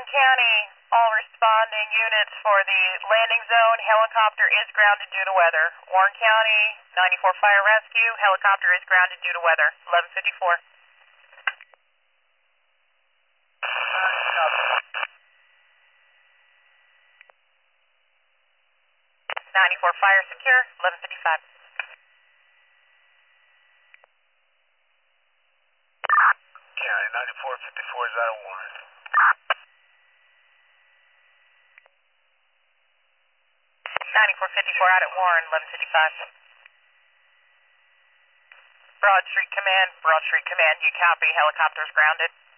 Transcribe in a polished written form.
County, all responding units for the landing zone. Helicopter is grounded due to weather. Warren County, 94 Fire Rescue. Helicopter is grounded due to weather. 1154. 94 Fire secure. 1155. County, 9454 is out of Warren. 9454 out at Warren, 1155. Broad Street Command, you copy. Helicopter's grounded.